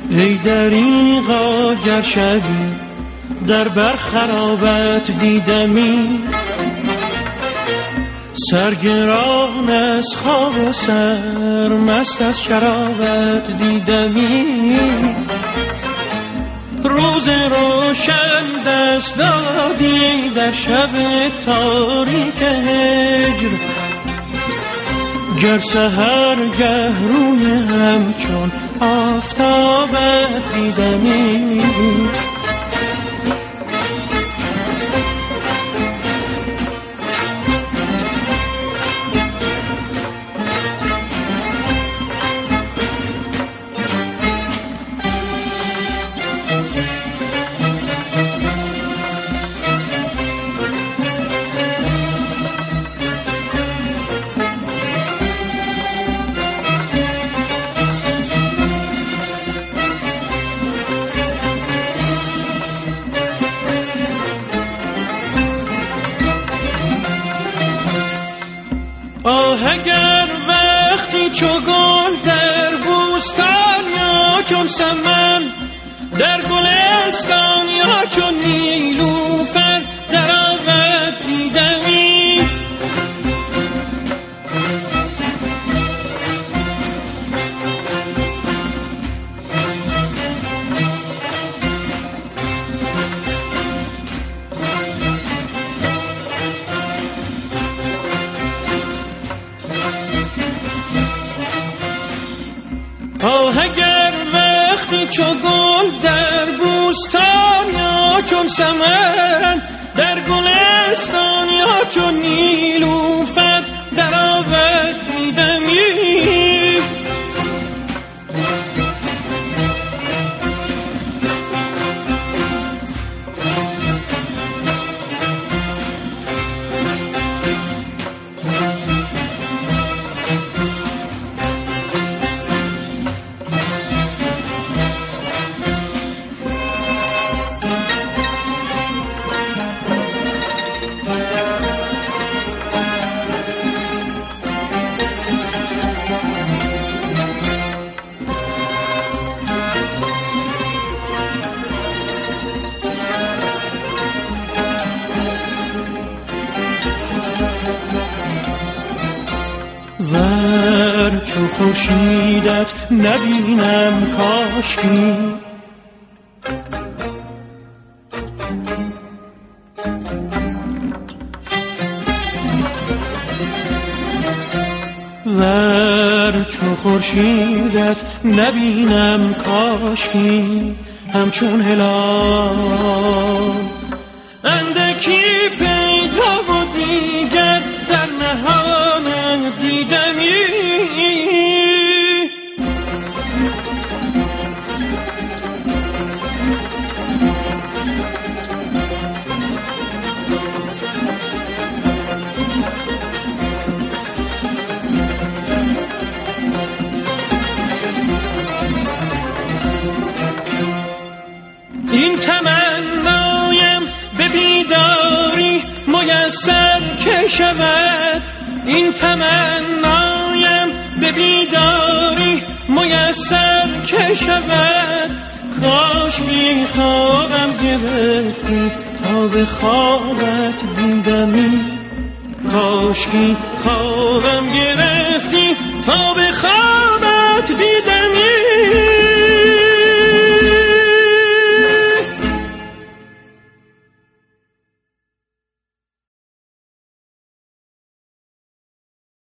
ای دریغا گر شبی در برخرابت دیدمی، سرگران از خواب و سر مست از شرابت دیدمی. روز روشن دست دادی در شب تاریک هجر، گر سحرگه روی همچون آفتابت دیدمی. اگر وقتی چو گل در بوستان یا چون سمن در گلستان یا چون نیلوفر در آبت دیدمی، اگر وقتی چو گل در بوستان یا چون سمن در گلستان یا چون نیلوفر در آبت دیدمی، ور چو خورشیدت نبینم کاشکی، ور چو خورشیدت نبینم کاشکی، همچون هلال اندکی پیدا و دیگر در نهان دیدمی، این تمنایم به بیداری میسر که شود، این تمنایم به بیداری میسر که شود، کاش بی خوابم گرفتی تا به خوابت دیدمی، کاش بی خوابم گرفتی تا به خوابت دیدمی.